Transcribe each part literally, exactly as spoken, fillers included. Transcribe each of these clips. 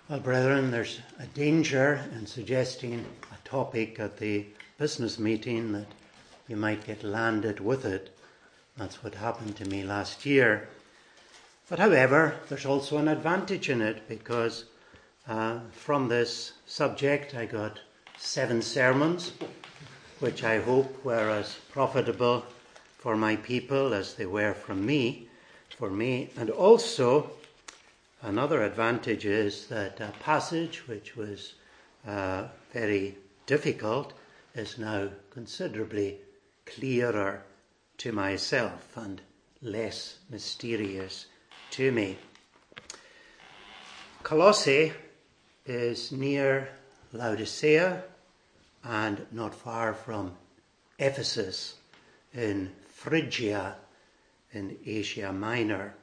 Well, brethren, there's a danger in suggesting a topic at the business meeting that you might get landed with it. That's what happened to me last year. But however, there's also an advantage in it because uh, from this subject I got seven sermons, which I hope were as profitable for my people as they were from me, for me. And also, another advantage is that a passage which was uh, very difficult is now considerably clearer to myself and less mysterious to me. Colossae is near Laodicea and not far from Ephesus in Phrygia in Asia Minor.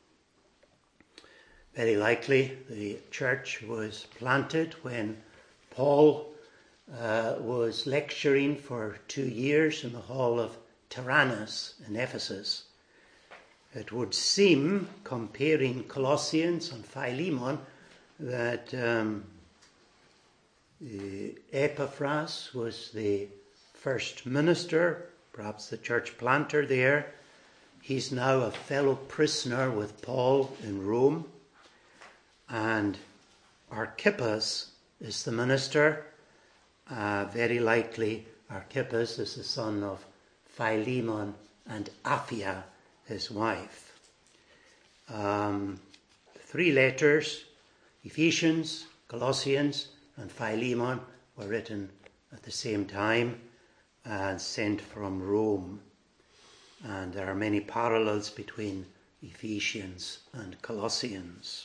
Very likely the church was planted when Paul uh, was lecturing for two years in the hall of Tyrannus in Ephesus. It would seem, comparing Colossians and Philemon, that um, Epaphras was the first minister, perhaps the church planter there. He's now a fellow prisoner with Paul in Rome. And Archippus is the minister. Uh, very likely Archippus is the son of Philemon and Apphia, his wife. Um, three letters, Ephesians, Colossians, and Philemon, were written at the same time and sent from Rome. And there are many parallels between Ephesians and Colossians.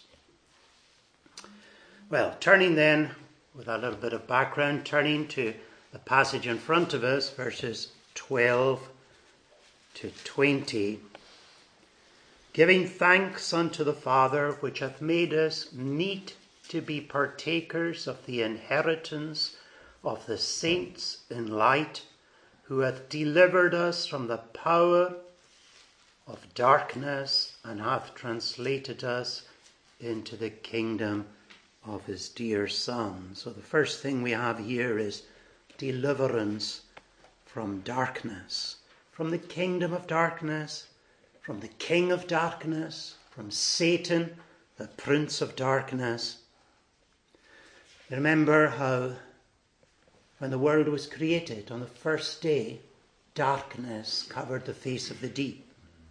Well, turning then, with a little bit of background, turning to the passage in front of us, verses twelve to twenty. Giving thanks unto the Father, which hath made us meet to be partakers of the inheritance of the saints in light, who hath delivered us from the power of darkness, and hath translated us into the kingdom of his dear Son. So the first thing we have here is deliverance from darkness, from the kingdom of darkness, from the king of darkness, from Satan, the prince of darkness. Remember how when the world was created on the first day, darkness covered the face of the deep.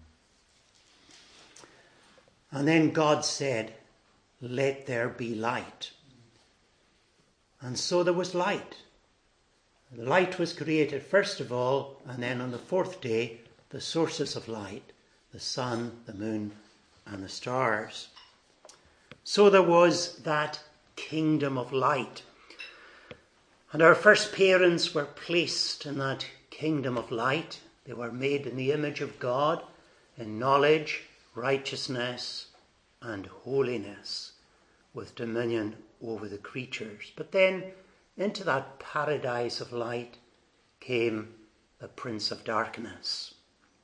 And then God said, "Let there be light." And so there was light. The light was created first of all, and then on the fourth day, the sources of light, the sun, the moon, and the stars. So there was that kingdom of light. And our first parents were placed in that kingdom of light. They were made in the image of God in knowledge, righteousness, and holiness, with dominion over the creatures. But then into that paradise of light came the prince of darkness.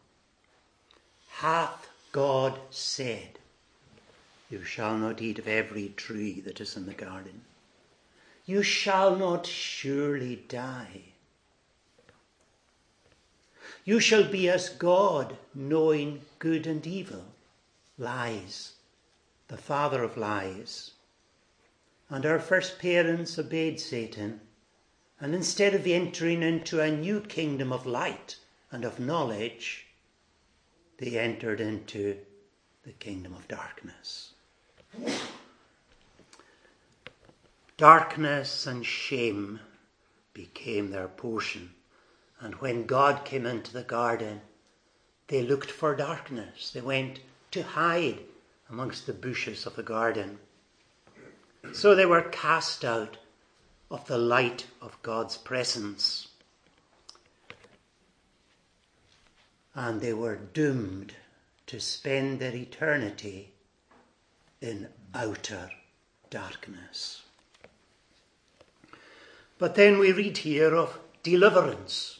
Hath God said, "You shall not eat of every tree that is in the garden. You shall not surely die. You shall be as God, knowing good and evil." Lies, the father of lies. And our first parents obeyed Satan, and instead of entering into a new kingdom of light and of knowledge, they entered into the kingdom of darkness. Darkness and shame became their portion. And when God came into the garden, they looked for darkness. They went to hide amongst the bushes of the garden. So they were cast out of the light of God's presence. And they were doomed to spend their eternity in outer darkness. But then we read here of deliverance.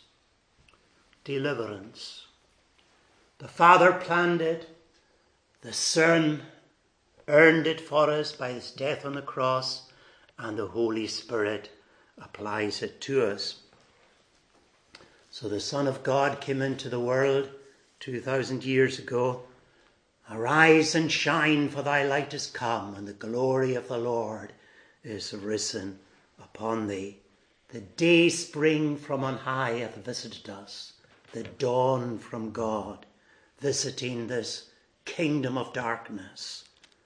Deliverance. The Father planned it. The Son earned it for us by his death on the cross, and the Holy Spirit applies it to us. So the Son of God came into the world two thousand years ago. Arise and shine, for thy light is come, and the glory of the Lord is risen upon thee. The day spring from on high hath visited us, the dawn from God, visiting this kingdom of darkness.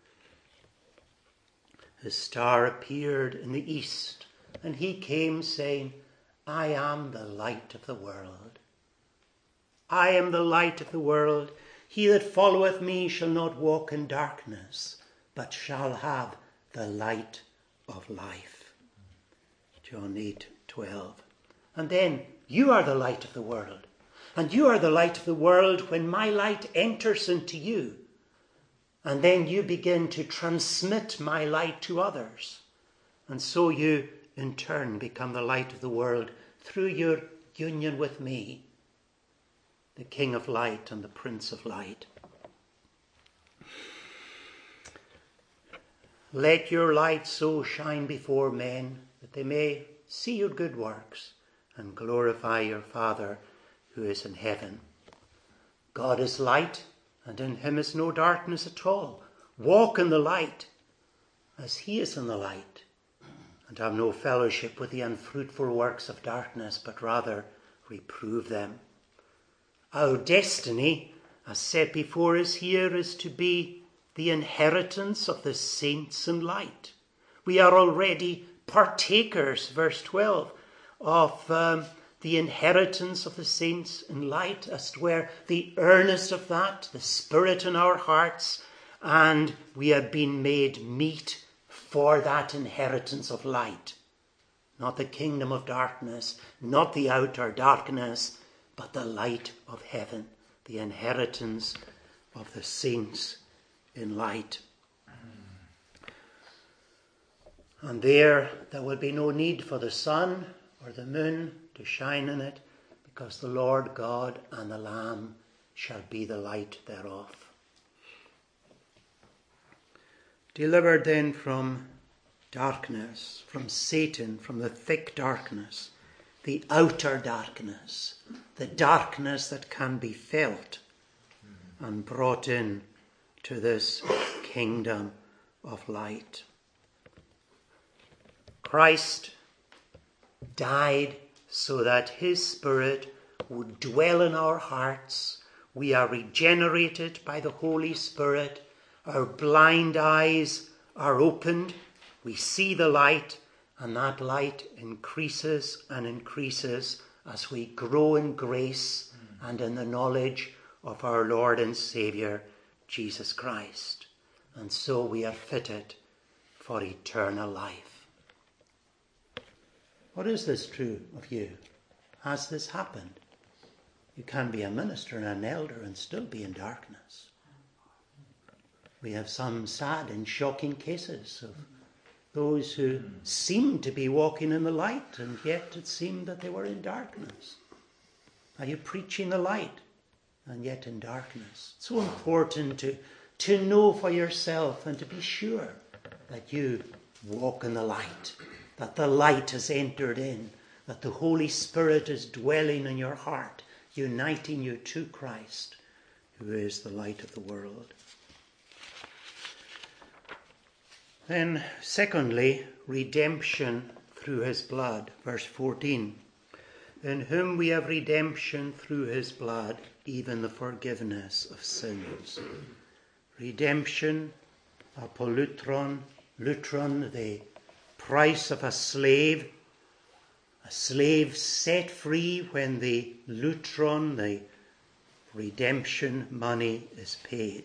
His star appeared in the east, and he came saying, I am the light of the world. I am the light of the world. He that followeth me shall not walk in darkness, but shall have the light of life. John eight twelve. And then, you are the light of the world. And you are the light of the world when my light enters into you. And then you begin to transmit my light to others. And so you, in turn, become the light of the world through your union with me, the King of Light and the Prince of Light. Let your light so shine before men that they may see your good works and glorify your Father who is in heaven. God is light, and in him is no darkness at all. Walk in the light as he is in the light, and have no fellowship with the unfruitful works of darkness, but rather reprove them. Our destiny, as set before us here, is to be the inheritance of the saints in light. We are already partakers, verse twelve, of um, the inheritance of the saints in light, as to where the earnest of that, the Spirit in our hearts, and we have been made meet for that inheritance of light. Not the kingdom of darkness, not the outer darkness, but the light of heaven, the inheritance of the saints in light. And there, there will be no need for the sun or the moon to shine in it, because the Lord God and the Lamb shall be the light thereof. Delivered then from darkness, from Satan, from the thick darkness, the outer darkness, the darkness that can be felt, and brought in to this kingdom of light. Christ died so that his Spirit would dwell in our hearts. We are regenerated by the Holy Spirit. Our blind eyes are opened. We see the light, and that light increases and increases as we grow in grace mm. and in the knowledge of our Lord and Saviour, Jesus Christ. And so we are fitted for eternal life. What is this true of you? Has this happened? You can be a minister and an elder and still be in darkness. We have some sad and shocking cases of those who seemed to be walking in the light, and yet it seemed that they were in darkness. Are you preaching the light and yet in darkness? It's so important to, to know for yourself and to be sure that you walk in the light, that the light has entered in, that the Holy Spirit is dwelling in your heart, uniting you to Christ, who is the light of the world. Then, secondly, redemption through his blood. Verse fourteen. In whom we have redemption through his blood, even the forgiveness of sins. Redemption, apolutron, lutron, the price of a slave. A slave set free when the lutron, the redemption money, is paid.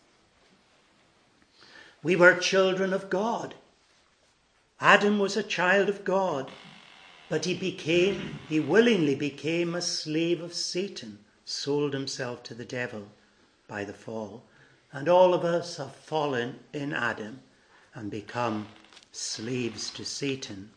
We were children of God. Adam was a child of God, but he became, he willingly became a slave of Satan, sold himself to the devil by the fall. And all of us have fallen in Adam and become slaves to Satan.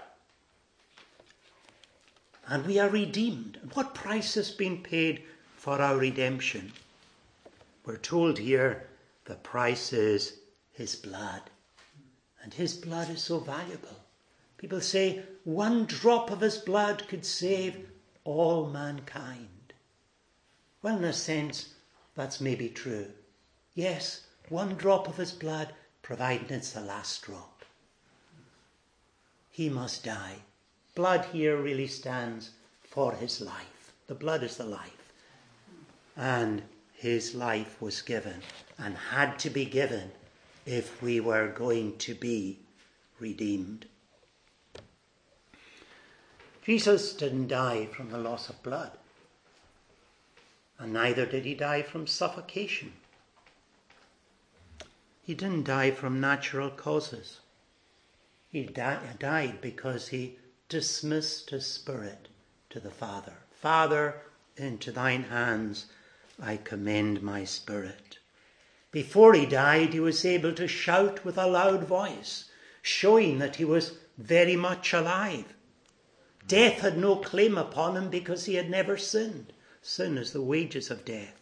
And we are redeemed. And what price has been paid for our redemption? We're told here the price is his blood. And his blood is so valuable. People say one drop of his blood could save all mankind. Well, in a sense, that's maybe true. Yes, one drop of his blood, providing it's the last drop. He must die. Blood here really stands for his life. The blood is the life. And his life was given and had to be given if we were going to be redeemed. Jesus didn't die from the loss of blood. And neither did he die from suffocation. He didn't die from natural causes. He di- died because he dismissed his spirit to the Father. Father, into thine hands I commend my spirit. Before he died, he was able to shout with a loud voice, showing that he was very much alive. Death had no claim upon him because he had never sinned. Sin is the wages of death.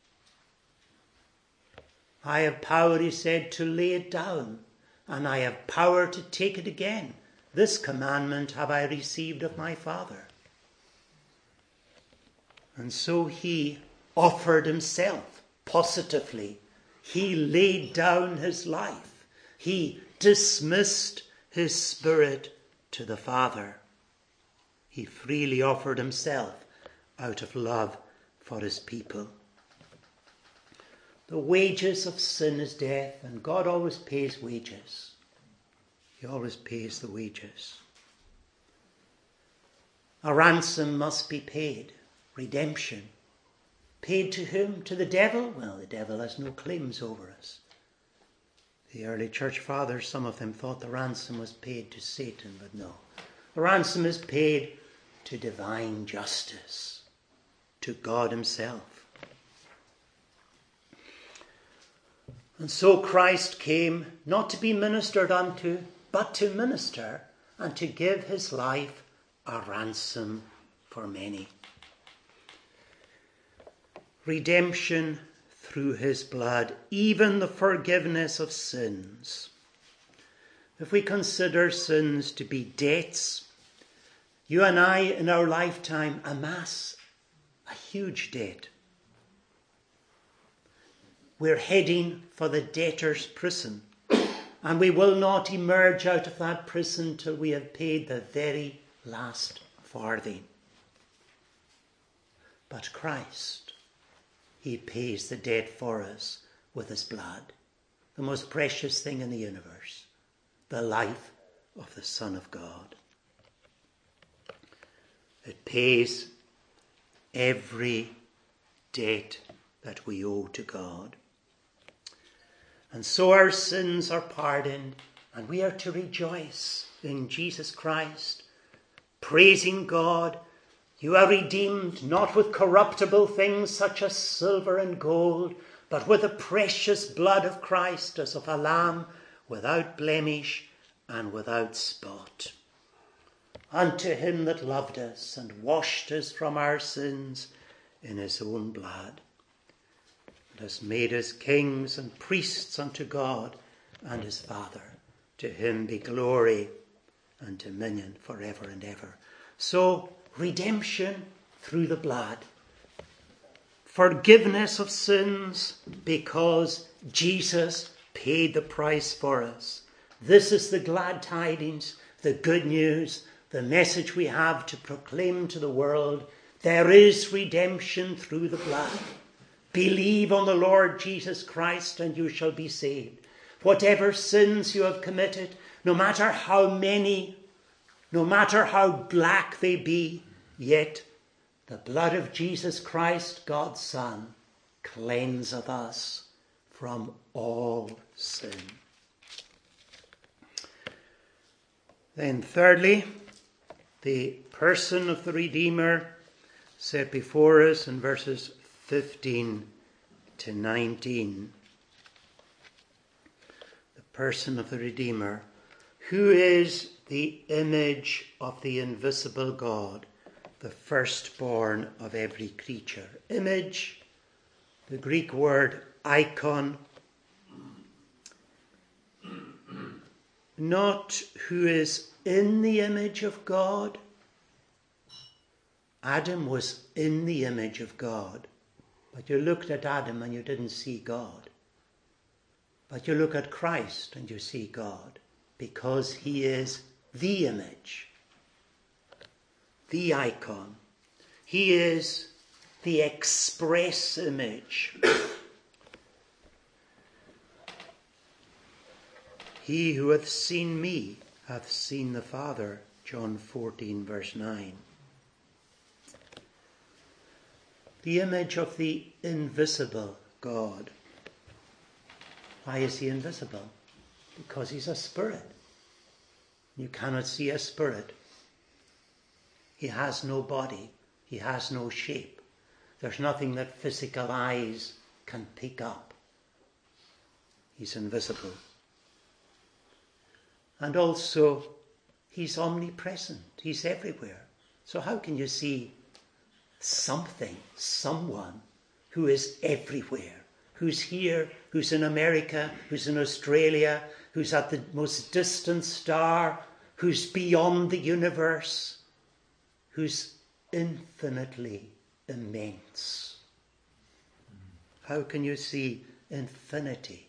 I have power, he said, to lay it down, and I have power to take it again. This commandment have I received of my Father. And so he offered himself positively. He laid down his life. He dismissed his spirit to the Father. He freely offered himself out of love for his people. The wages of sin is death, and God always pays wages. He always pays the wages. A ransom must be paid. Redemption. Paid to whom? To the devil? Well, the devil has no claims over us. The early church fathers, some of them thought the ransom was paid to Satan, but no. The ransom is paid to divine justice, to God himself. And so Christ came not to be ministered unto, but to minister and to give his life a ransom for many. Redemption through his blood, even the forgiveness of sins. If we consider sins to be debts, you and I in our lifetime amass a huge debt. We're heading for the debtor's prison, and we will not emerge out of that prison till we have paid the very last farthing. But Christ, he pays the debt for us with his blood, the most precious thing in the universe, the life of the Son of God. It pays every debt that we owe to God. And so our sins are pardoned, and we are to rejoice in Jesus Christ, praising God. You are redeemed not with corruptible things such as silver and gold, but with the precious blood of Christ, as of a lamb, without blemish and without spot. Unto him that loved us and washed us from our sins in his own blood, and has made us kings and priests unto God and his Father. To him be glory and dominion forever and ever. So, redemption through the blood. Forgiveness of sins because Jesus paid the price for us. This is the glad tidings, the good news, the message we have to proclaim to the world. There is redemption through the blood. Believe on the Lord Jesus Christ and you shall be saved. Whatever sins you have committed, no matter how many, no matter how black they be, yet the blood of Jesus Christ, God's Son, cleanseth us from all sin. Then thirdly, the person of the Redeemer set before us in verses fifteen to nineteen. The person of the Redeemer, who is the image of the invisible God, the firstborn of every creature. Image, the Greek word icon, not who is in the image of God. Adam was in the image of God, but you looked at Adam and you didn't see God. But you look at Christ and you see God, because he is the image, the icon. He is the express image. He who hath seen me hath seen the Father, John fourteen verse nine. The image of the invisible God. Why is he invisible? Because he's a spirit. You cannot see a spirit. He has no body. He has no shape. There's nothing that physical eyes can pick up. He's invisible. And also, he's omnipresent. He's everywhere. So how can you see something, someone who is everywhere? Who's here, who's in America, who's in Australia, who's at the most distant star, who's beyond the universe, who's infinitely immense. How can you see infinity?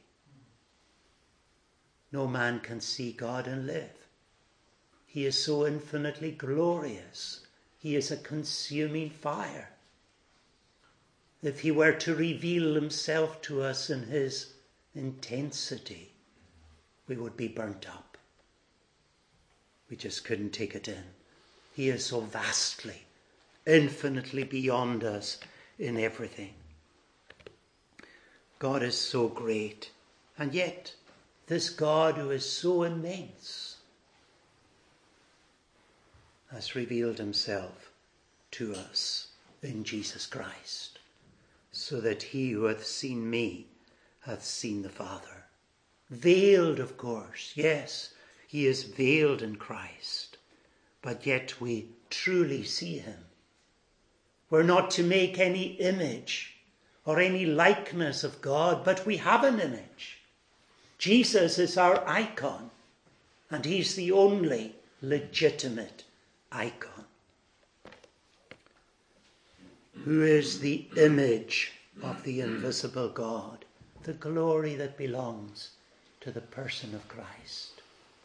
No man can see God and live. He is so infinitely glorious. He is a consuming fire. If he were to reveal himself to us in his intensity, we would be burnt up. We just couldn't take it in. He is so vastly, infinitely beyond us in everything. God is so great, and yet this God who is so immense has revealed himself to us in Jesus Christ, so that he who hath seen me hath seen the Father. Veiled, of course, yes, he is veiled in Christ, but yet we truly see him. We're not to make any image or any likeness of God, but we have an image. Jesus is our icon, and he's the only legitimate icon. Who is the image of the invisible God, the glory that belongs to the person of Christ.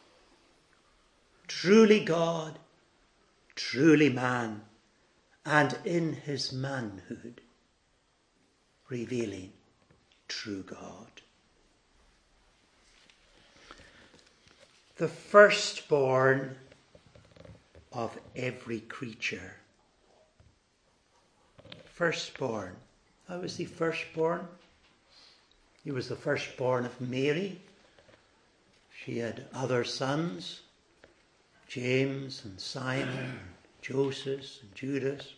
Truly God, truly man, and in his manhood revealing true God. The firstborn of every creature. Firstborn. How was he firstborn? He was the firstborn of Mary. She had other sons, James and Simon, and Joseph and Judas.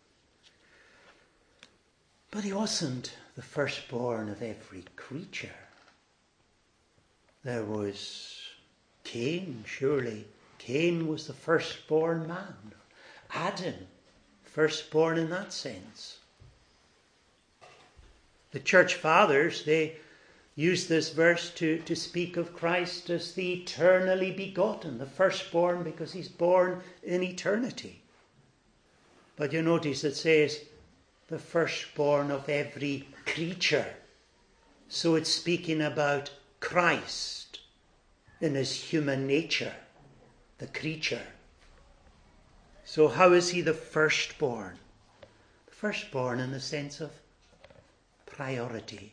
But he wasn't the firstborn of every creature. There was Cain, surely. Cain was the firstborn man. Adam, firstborn in that sense. The church fathers, they use this verse to, to speak of Christ as the eternally begotten, the firstborn, because he's born in eternity. But you notice it says the firstborn of every creature. So it's speaking about Christ in his human nature, the creature. So how is he the firstborn? The firstborn in the sense of priority.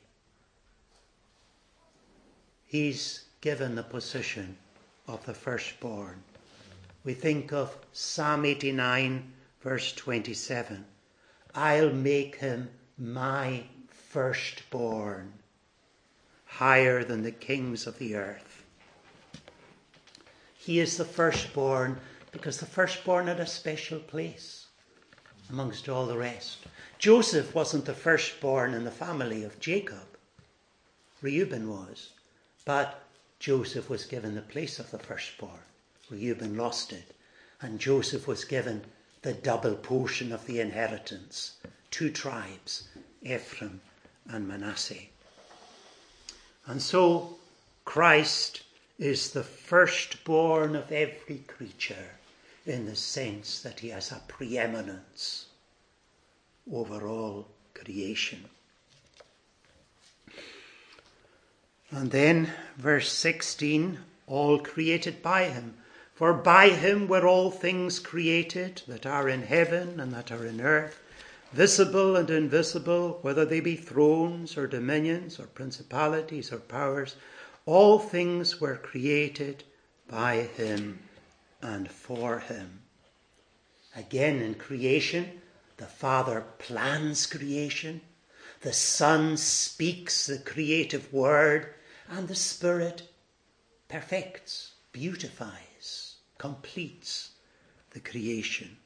He's given the position of the firstborn. We think of Psalm eighty-nine, verse twenty-seven. I'll make him my firstborn, higher than the kings of the earth. He is the firstborn because the firstborn had a special place amongst all the rest. Joseph wasn't the firstborn in the family of Jacob. Reuben was. But Joseph was given the place of the firstborn. Reuben lost it. And Joseph was given the double portion of the inheritance. Two tribes, Ephraim and Manasseh. And so Christ is the firstborn of every creature, in the sense that he has a preeminence over all creation. And then verse sixteen, all created by him. For by him were all things created that are in heaven and that are in earth, visible and invisible, whether they be thrones or dominions or principalities or powers. All things were created by him and for him. Again, in creation, the Father plans creation, the Son speaks the creative word, and the Spirit perfects, beautifies, completes the creation.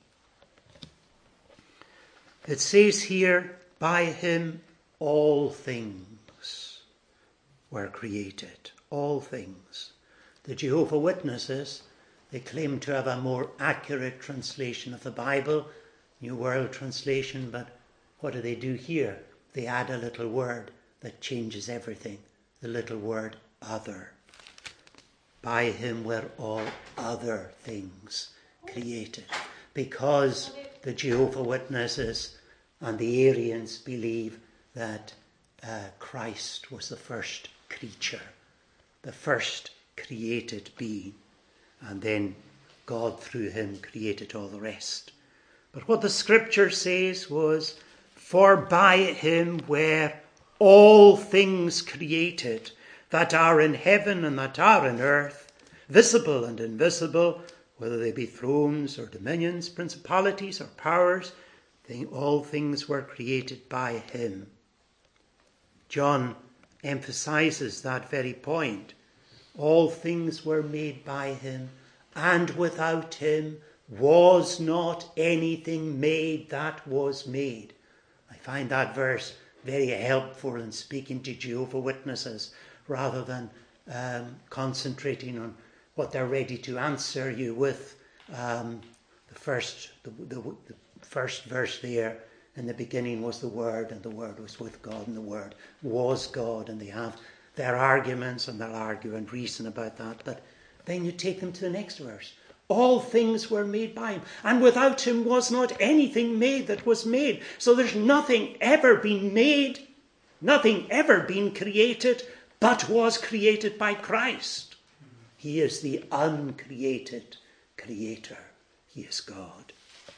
It says here, by him all things were created. All things. The Jehovah Witnesses, they claim to have a more accurate translation of the Bible, New World Translation, but what do they do here? They add a little word that changes everything. The little word other. By him were all other things created. Because the Jehovah Witnesses and the Arians believe that uh, Christ was the first creature, the first created being, and then God through him created all the rest. But what the scripture says was, for by him were all things created that are in heaven and that are in earth, visible and invisible, whether they be thrones or dominions, principalities or powers, they, all things were created by him. John emphasizes that very point. All things were made by him, and without him was not anything made that was made. I find that verse very helpful in speaking to Jehovah Witnesses, rather than um, concentrating on what they're ready to answer you with. Um, the first, the, the, the first verse there, in the beginning was the Word, and the Word was with God, and the Word was God, and they have their arguments, and they'll argue and reason about that. But then you take them to the next verse. All things were made by him, and without him was not anything made that was made. So there's nothing ever been made, nothing ever been created, but was created by Christ. He is the uncreated creator. He is God.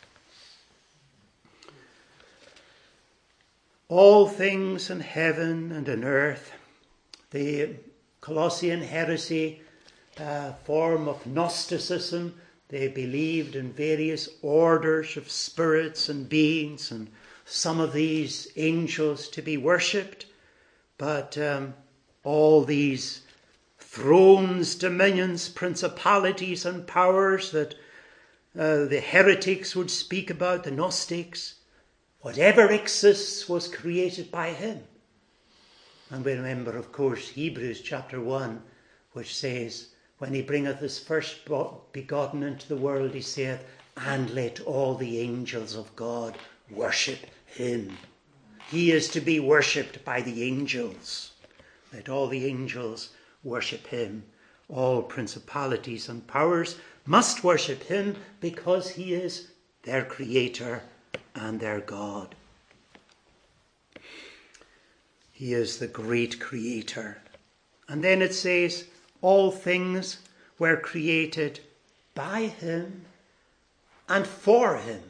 All things in heaven and in earth, the Colossian heresy, uh, form of Gnosticism, they believed in various orders of spirits and beings, and some of these angels to be worshipped, but um, all these thrones, dominions, principalities and powers that uh, the heretics would speak about, the Gnostics, whatever exists was created by him. And we remember, of course, Hebrews chapter one, which says, when he bringeth his first begotten into the world, he saith, and let all the angels of God worship him. He is to be worshipped by the angels. Let all the angels worship him. All principalities and powers must worship him, because he is their creator and their God. He is the great creator. And then it says, all things were created by him and for him.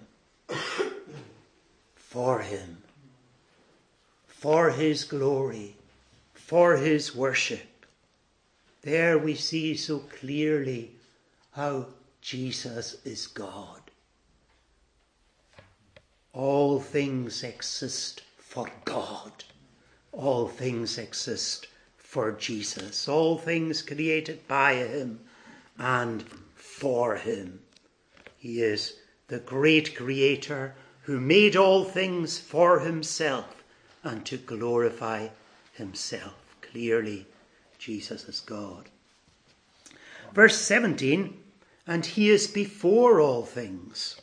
For him. For his glory. For his worship. There we see so clearly how Jesus is God. All things exist for God. All things exist for Jesus. All things created by him and for him. He is the great creator who made all things for himself and to glorify himself. Clearly, Jesus is God. Verse seventeen, and he is before all things.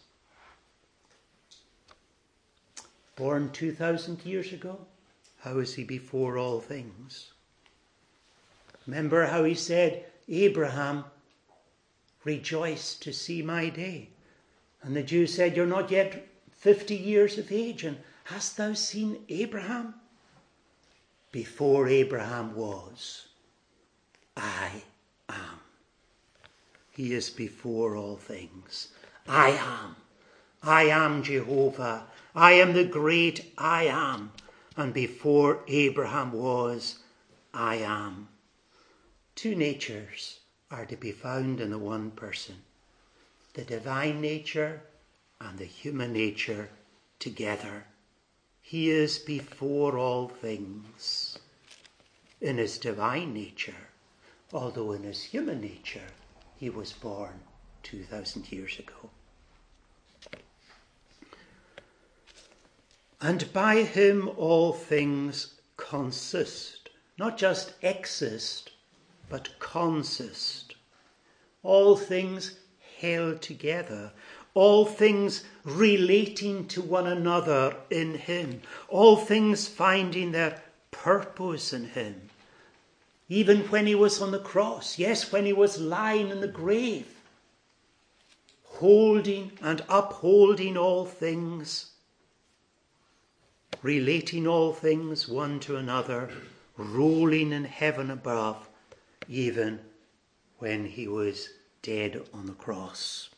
Born two thousand years ago, how is he before all things? Remember how he said, Abraham rejoiced to see my day. And the Jews said, you're not yet fifty years of age, and hast thou seen Abraham? Before Abraham was, I am. He is before all things. I am. I am Jehovah. I am the great I am. And before Abraham was, I am. Two natures are to be found in the one person. The divine nature and the human nature together. He is before all things in his divine nature, although in his human nature he was born two thousand years ago. And by him all things consist, not just exist, but consist. All things held together, all things relating to one another in him, all things finding their purpose in him. Even when he was on the cross, yes, when he was lying in the grave, holding and upholding all things, relating all things one to another, rolling in heaven above, even when he was dead on the cross.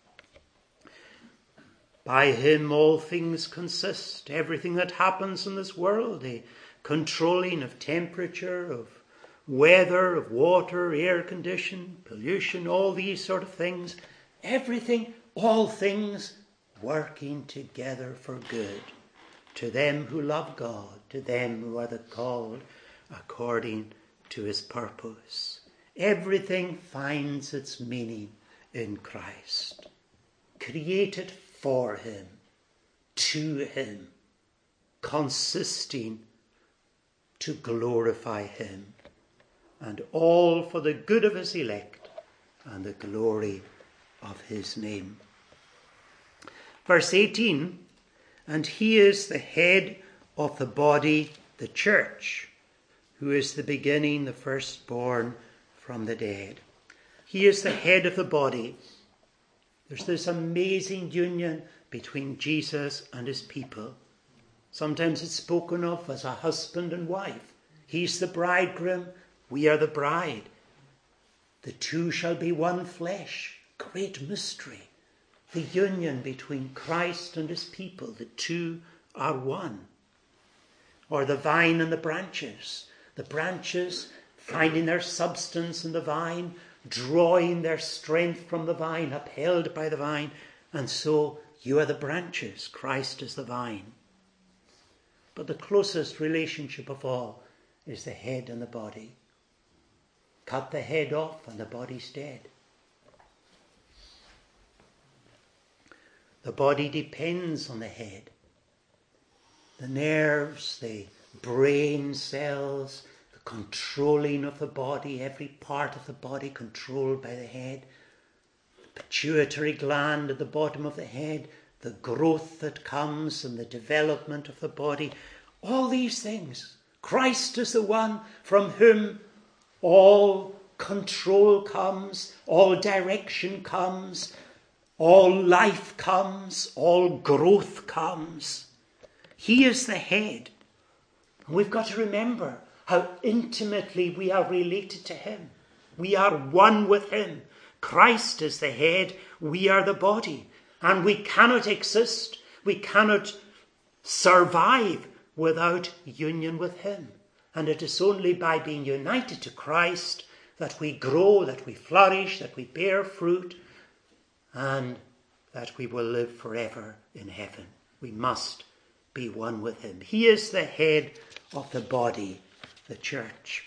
By him all things consist. Everything that happens in this world, the controlling of temperature, of weather, of water, air condition, pollution, all these sort of things, everything, all things working together for good to them who love God, to them who are the called according to his purpose. Everything finds its meaning in Christ, created for him, to him, consisting to glorify him, and all for the good of his elect and the glory of his name. Verse eighteen, and he is the head of the body, the church, who is the beginning, the firstborn from the dead. He is the head of the body. There's this amazing union between Jesus and his people. Sometimes it's spoken of as a husband and wife. He's the bridegroom, we are the bride. The two shall be one flesh. Great mystery. The union between Christ and his people. The two are one. Or the vine and the branches. The branches finding their substance in the vine, drawing their strength from the vine, upheld by the vine. And so you are the branches, Christ is the vine. But the closest relationship of all is the head and the body. Cut the head off and the body's dead. The body depends on the head. The nerves, the brain cells, the controlling of the body, every part of the body controlled by the head. The pituitary gland at the bottom of the head, the growth that comes and the development of the body. All these things. Christ is the one from whom all control comes, all direction comes, all life comes, all growth comes. He is the head. And we've got to remember how intimately we are related to him. We are one with him. Christ is the head, we are the body. And we cannot exist, we cannot survive without union with him. And it is only by being united to Christ that we grow, that we flourish, that we bear fruit, and that we will live forever in heaven. We must be one with him. He is the head of the body, the church.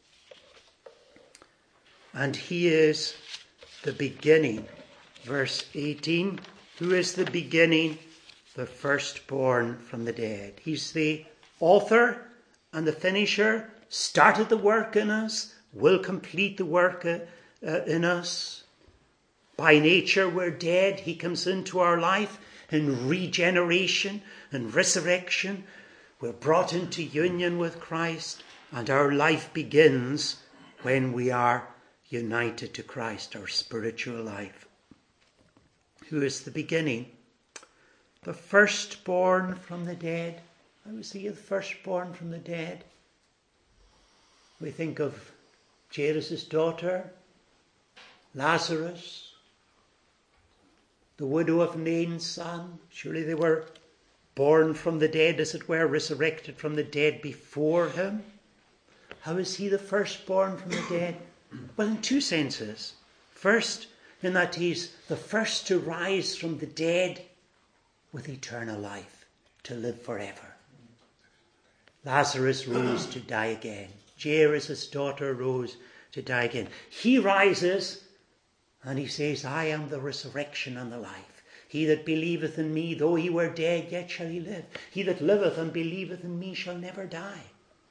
And he is the beginning. Verse eighteen, who is the beginning, the firstborn from the dead. He's the author and the finisher, started the work in us, will complete the work uh, uh, in us. By nature we're dead. He comes into our life in regeneration and resurrection. We're brought into union with Christ, and our life begins when we are united to Christ, our spiritual life, who is the beginning, the firstborn from the dead. How was he the firstborn from the dead? We think of Jairus' daughter, Lazarus, the widow of Nain's son. Surely they were born from the dead, as it were, resurrected from the dead before him. How is he the firstborn from the dead? Well, in two senses. First, in that he's the first to rise from the dead with eternal life, to live forever. Lazarus rose to die again. Jairus' daughter rose to die again. He rises and he says, I am the resurrection and the life. He that believeth in me, though he were dead, yet shall he live. He that liveth and believeth in me shall never die.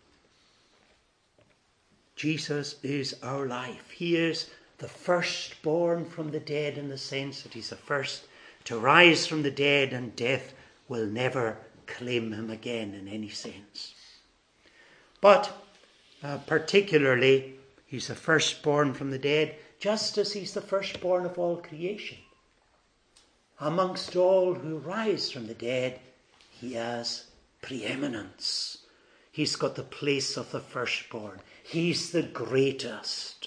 Jesus is our life. He is the firstborn from the dead, in the sense that he's the first to rise from the dead, and death will never claim him again in any sense. But uh, particularly, he's the firstborn from the dead, just as he's the firstborn of all creation. Amongst all who rise from the dead, he has preeminence. He's got the place of the firstborn. He's the greatest.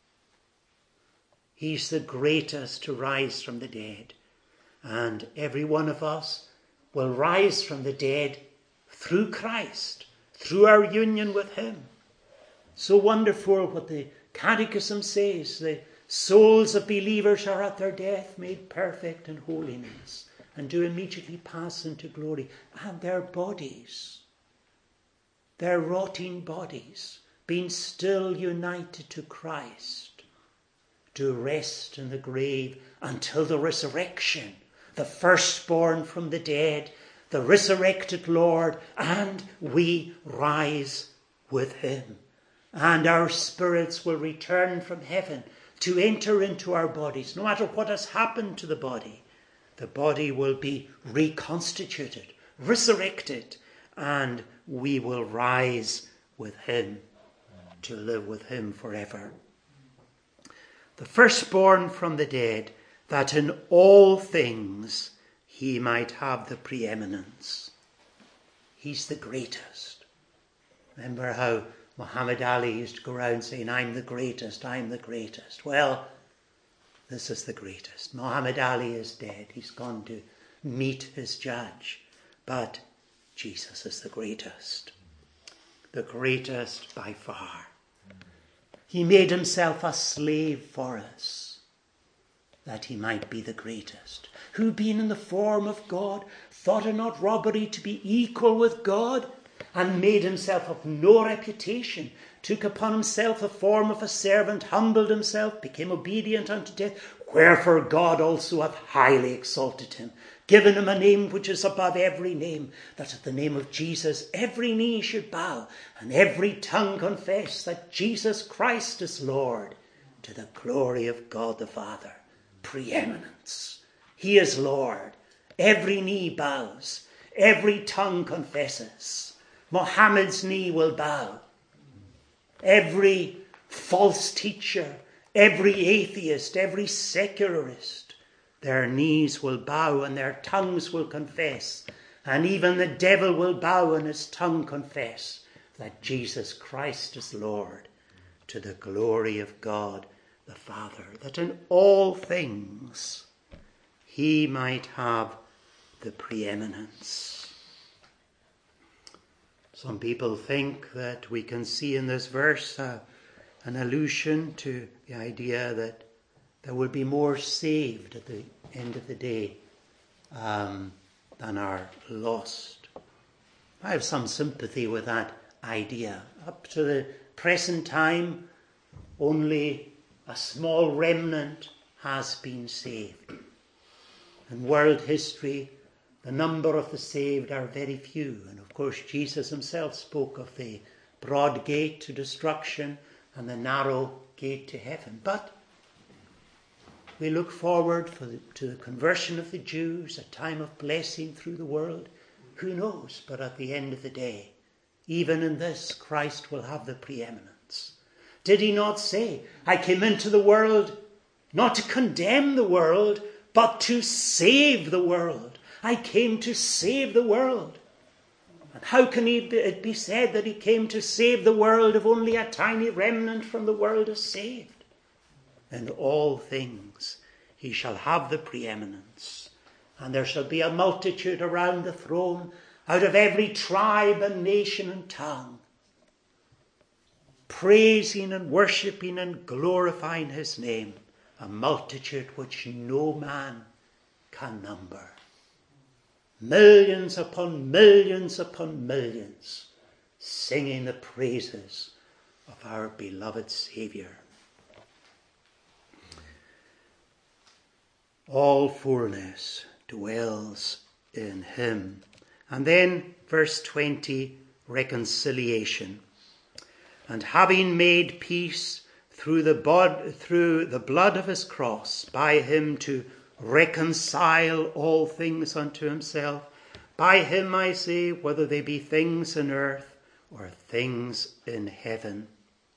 He's the greatest to rise from the dead. And every one of us will rise from the dead through Christ, through our union with him. So wonderful what the Catechism says. The souls of believers are at their death made perfect in holiness, and do immediately pass into glory. And their bodies, their rotting bodies, being still united to Christ, do rest in the grave until the resurrection, the firstborn from the dead, the resurrected Lord, and we rise with him. And our spirits will return from heaven to enter into our bodies. No matter what has happened to the body, the body will be reconstituted, resurrected, and we will rise with him to live with him forever. The firstborn from the dead, that in all things he might have the preeminence. He's the greatest. Remember how Muhammad Ali used to go around saying, I'm the greatest, I'm the greatest. Well, this is the greatest. Muhammad Ali is dead. He's gone to meet his judge. But Jesus is the greatest. The greatest by far. He made himself a slave for us, that he might be the greatest. Who, being in the form of God, thought it not robbery to be equal with God, and made himself of no reputation, took upon himself the form of a servant, humbled himself, became obedient unto death. Wherefore God also hath highly exalted him, given him a name which is above every name, that at the name of Jesus every knee should bow, and every tongue confess that Jesus Christ is Lord, to the glory of God the Father. Preeminence. He is Lord. Every knee bows. Every tongue confesses. Muhammad's knee will bow. Every false teacher, every atheist, every secularist, their knees will bow and their tongues will confess. And even the devil will bow and his tongue confess that Jesus Christ is Lord, to the glory of God the Father, that in all things he might have the preeminence. Some people think that we can see in this verse uh, an allusion to the idea that there will be more saved at the end of the day um, than are lost. I have some sympathy with that idea. Up to the present time, only a small remnant has been saved. In world history, the number of the saved are very few. And of course, Jesus himself spoke of the broad gate to destruction and the narrow gate to heaven. But we look forward for the, to the conversion of the Jews, a time of blessing through the world. Who knows? But at the end of the day, even in this, Christ will have the preeminence. Did he not say, I came into the world not to condemn the world, but to save the world. I came to save the world. And how can it be said that he came to save the world if only a tiny remnant from the world is saved? In all things he shall have the preeminence, and there shall be a multitude around the throne out of every tribe and nation and tongue, praising and worshipping and glorifying his name, a multitude which no man can number. Millions upon millions upon millions singing the praises of our beloved Saviour. All fullness dwells in him. And then verse twenty, reconciliation. And having made peace through the, bod- through the blood of his cross, by him to reconcile all things unto himself. By him, I say, whether they be things in earth or things in heaven.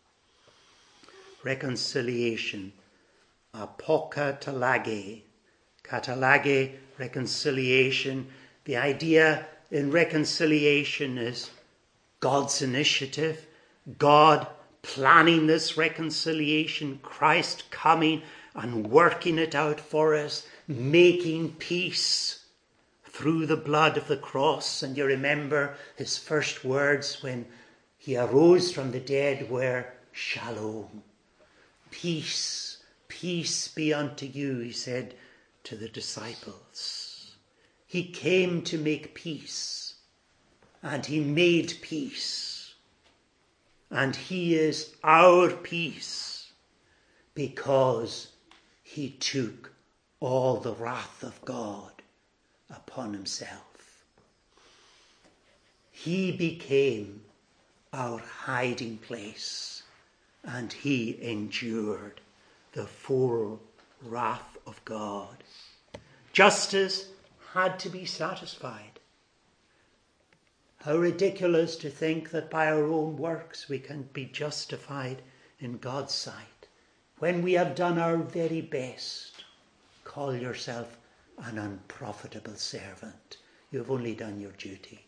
Reconciliation. Apokatalage. Katalage, reconciliation. The idea in reconciliation is God's initiative, God planning this reconciliation, Christ coming and working it out for us, making peace through the blood of the cross. And you remember his first words when he arose from the dead were, Shalom, peace, peace be unto you, he said to the disciples. He came to make peace, and he made peace. And he is our peace because he took all the wrath of God upon himself. He became our hiding place, and he endured the full wrath of God. Justice had to be satisfied. How ridiculous to think that by our own works we can be justified in God's sight. When we have done our very best, call yourself an unprofitable servant. You have only done your duty.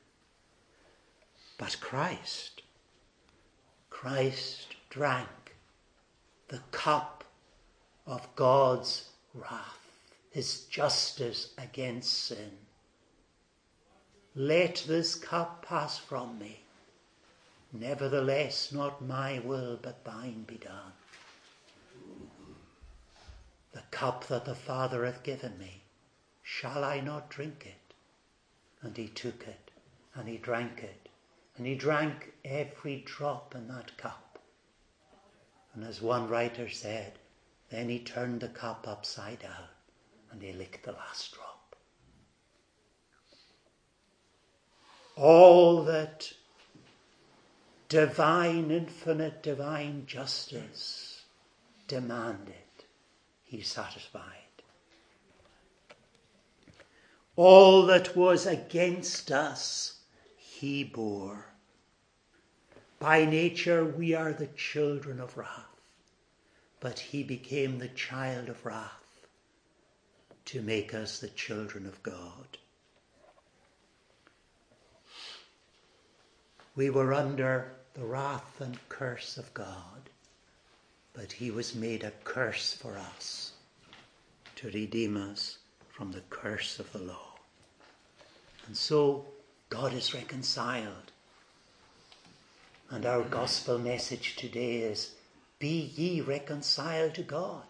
But Christ, Christ drank the cup of God's wrath, his justice against sin. Let this cup pass from me. Nevertheless, not my will, but thine be done. The cup that the Father hath given me, shall I not drink it? And he took it, and he drank it, and he drank every drop in that cup. And as one writer said, then he turned the cup upside down, and he licked the last drop. All that divine, infinite, divine justice demanded, he satisfied. All that was against us, he bore. By nature, we are the children of wrath, but he became the child of wrath to make us the children of God. We were under the wrath and curse of God, but he was made a curse for us to redeem us from the curse of the law. And so God is reconciled. And our gospel message today is, be ye reconciled to God.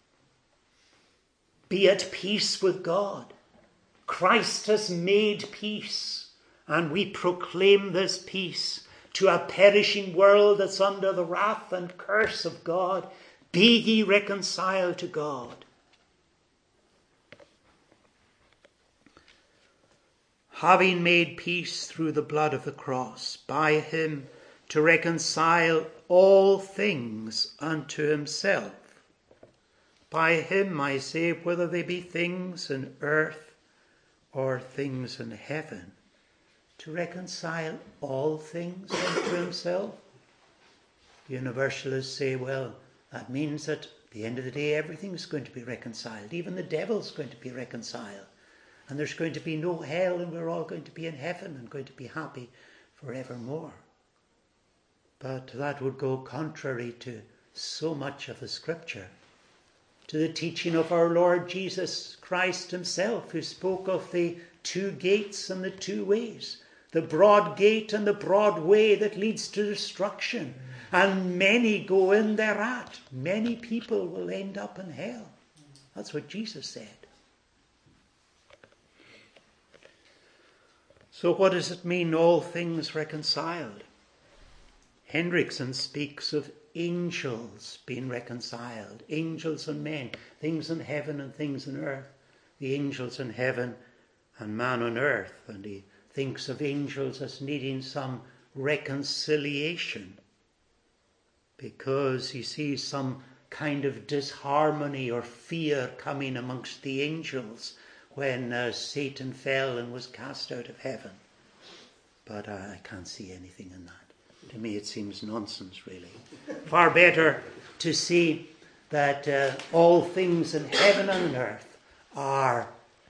Be at peace with God. Christ has made peace. And we proclaim this peace to a perishing world that's under the wrath and curse of God. Be ye reconciled to God. Having made peace through the blood of the cross, by him to reconcile all things unto himself. By him, I say, whether they be things in earth or things in heaven. To reconcile all things unto himself. Universalists say, well, that means that at the end of the day everything's going to be reconciled. Even the devil's going to be reconciled. And there's going to be no hell, and we're all going to be in heaven and going to be happy forevermore. But that would go contrary to so much of the Scripture, to the teaching of our Lord Jesus Christ himself, who spoke of the two gates and the two ways, the broad gate and the broad way that leads to destruction. And many go in thereat. Many people will end up in hell. That's what Jesus said. So what does it mean, all things reconciled? Hendrickson speaks of angels being reconciled. Angels and men. Things in heaven and things in earth. The angels in heaven and man on earth. And he thinks of angels as needing some reconciliation, because he sees some kind of disharmony or fear coming amongst the angels when uh, Satan fell and was cast out of heaven. But uh, I can't see anything in that. To me it seems nonsense, really. Far better to see that uh, all things in heaven and on earth are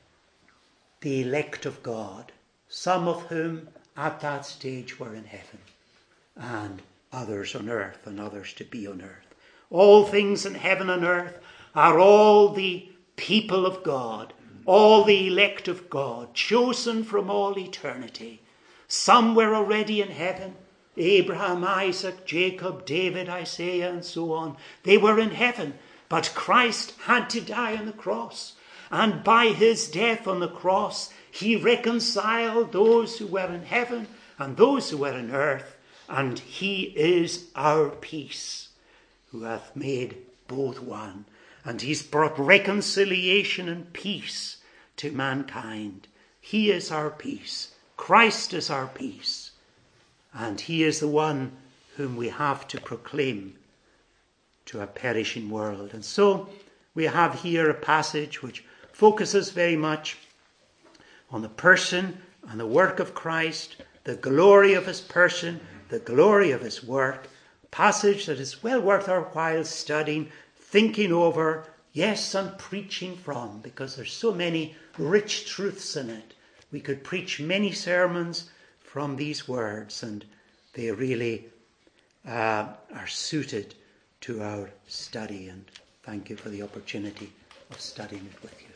the elect of God, some of whom at that stage were in heaven, and others on earth, and others to be on earth. All things in heaven and earth are all the people of God, all the elect of God, chosen from all eternity. Some were already in heaven. Abraham, Isaac, Jacob, David, Isaiah, and so on. They were in heaven, but Christ had to die on the cross. And by his death on the cross, he reconciled those who were in heaven and those who were on earth. And he is our peace, who hath made both one. And he's brought reconciliation and peace to mankind. He is our peace. Christ is our peace. And he is the one whom we have to proclaim to a perishing world. And so we have here a passage which focuses very much on the person and the work of Christ, the glory of his person, the glory of his work. A passage that is well worth our while studying, thinking over, yes, and preaching from, because there's so many rich truths in it. We could preach many sermons from these words, and they really uh, are suited to our study. And thank you for the opportunity of studying it with you.